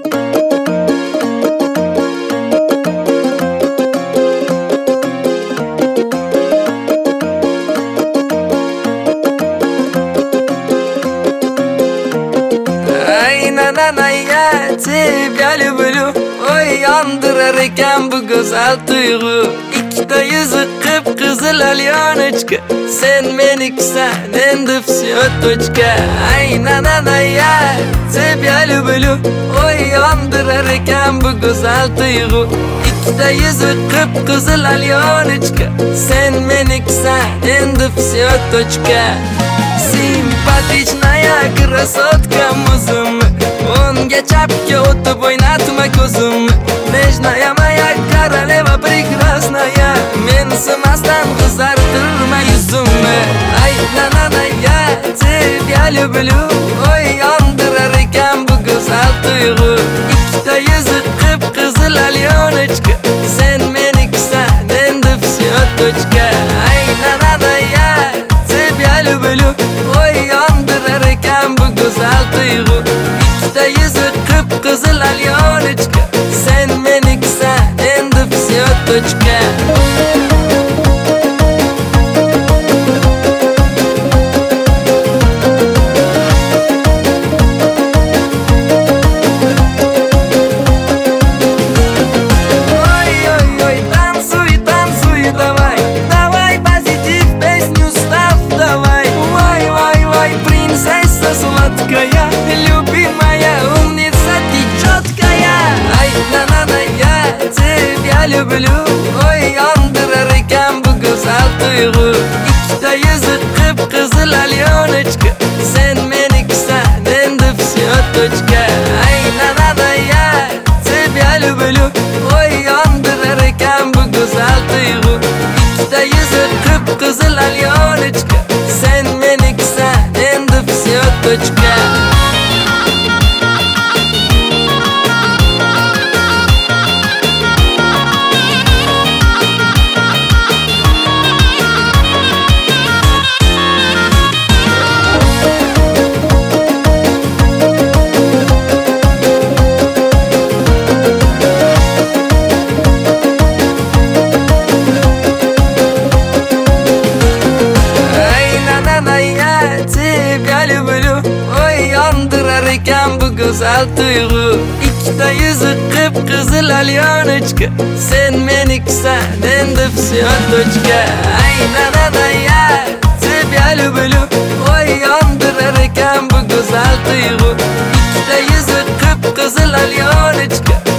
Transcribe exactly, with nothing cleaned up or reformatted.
Я тебя люблю, ой, yandırar ekan bu güzel duygu. İkide yüzü kıpkızıl alyonочка, sen menikusan, endi всё точка. Ay na na na ya тебя люблю, ой, yandırar ekan bu güzel duygu. İkide yüzü kıpkızıl alyonочка, sen menikusan, endi всё точка. Симпатичная красотка музым, unga chapga o'tib o'ynatma ko'zim. Nежная моя королева прекрасная, men simasdan qizartirma yuzimni. Ay na na na ya тебя люблю, ой, yandırar ekan bu go'zal tuyg'u. Ikkita yuzi qip-qizil alyonочка, sen menikusan, endi всё точка. Ay na na na ya тебя люблю, ой, yandırar ekan bu go'zal tuyg'u. Ikkita yuzi qip-qizil alyonочка, sen menikusan, endi всё точка. Любимая умница, ты четкая. Ай, на-на-на, я тебя люблю, ой, yandırar ekan bu go'zal tuyg'u. Ikkita yuzi qip-qizil alyonочка, sen menikusan, endi всё точка. Ay, na-na-na, ya тебя люблю, ой, yandırar ekan bu go'zal tuyg'u. Ikkita yuzi qip-qizil alyonочка, sen menikusan, endi всё точка. Тебя люблю, ой, yandırar ekan bu go'zal tuyg'u. Ikkita yuzi qip-qizil alyonочка, sen menikusan, endi всё точка. Ay na na na ya тебя люблю, ой, yandırar ekan bu go'zal tuyg'u. Ikkita yuzi qip-qizil alyonочка,